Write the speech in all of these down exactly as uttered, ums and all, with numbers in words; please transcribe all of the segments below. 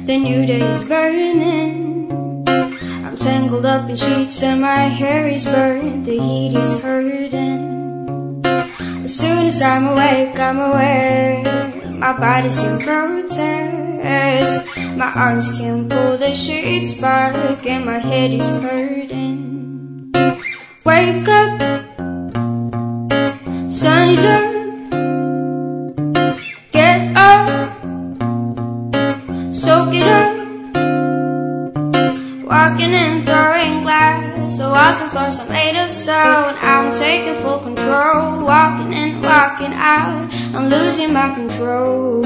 the new day is burning. I'm tangled up in sheets and my hair is burned, the heat is hurting. As soon as I'm awake, I'm aware my body's in protest. My arms can't pull the sheets back and my head is hurting. Wake up, sun is up. Get up, soak it up. Walking and throwing glass, the walls and floors are made of stone. I'm taking full control, walking in, walking out. I'm losing my control.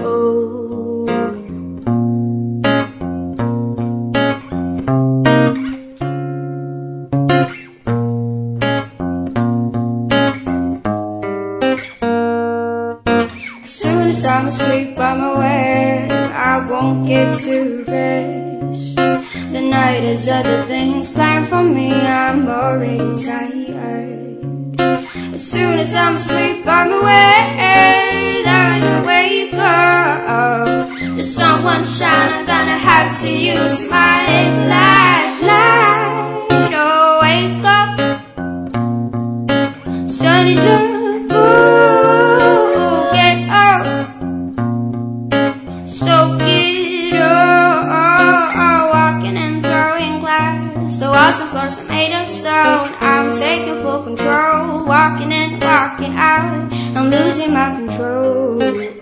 As soon as I'm asleep, I'm aware I won't get to rest. The night has other things planned for me, I'm already tired. As soon as I'm asleep, I'm aware that when I wake up, there's someone shine, I'm gonna have to use my flashlight. Oh, wake up, sun is up. The walls and floors are made of stone. I'm taking full control, walking in, walking out. I'm losing my control.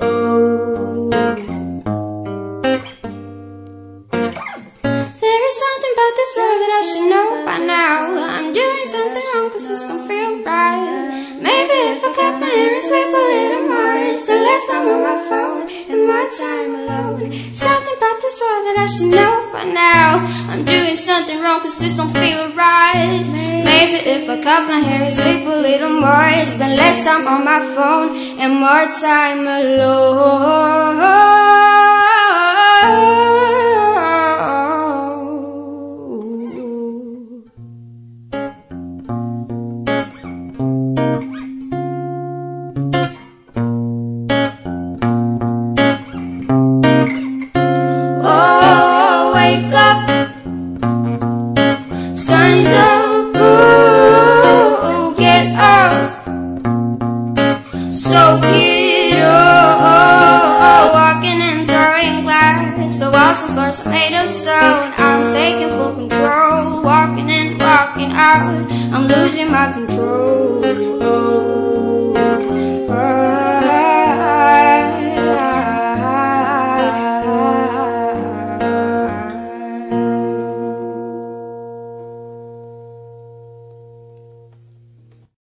There is something about this world that I should know by now. I'm doing something wrong cause this don't feel right. Maybe if I cut my hair and sleep a little more, it's the less time on my phone and more time alone. Something about this world that I should know by now. I'm doing something wrong cause this don't feel right. Maybe if I cut my hair and sleep a little more, it's been less time on my phone and more time alone. Wake up, sun is up, ooh, get up, soak it up. Walking and throwing glass, the walls and floors are made of stone. I'm taking full control, walking in, walking out. I'm losing my control.